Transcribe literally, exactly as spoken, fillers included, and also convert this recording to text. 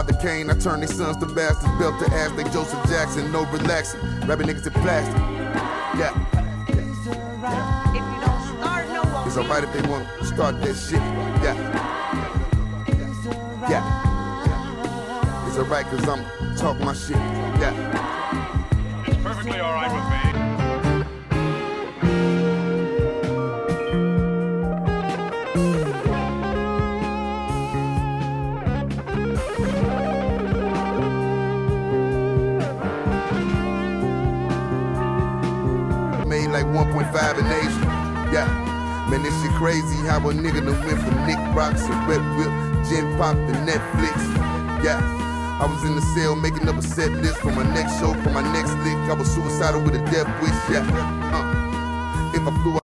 father Kane, I turned their sons to bastards, built to ass, they Joseph Jackson, no relaxing, rapping niggas in plastic. Yeah. If you don't start, no one. It's alright if they want to start that shit. Yeah. Yeah. It's alright cause I'm talking my shit. Yeah. It's perfectly alright with me. Made like one point five in Asia. Yeah. Man, this shit crazy how a nigga done went from Nick Rocks to Red Whip, Gen Pop to Netflix. Yeah. I was in the cell making up a set list for my next show, for my next lick. I was suicidal with a death wish. Yeah. Uh. If I flew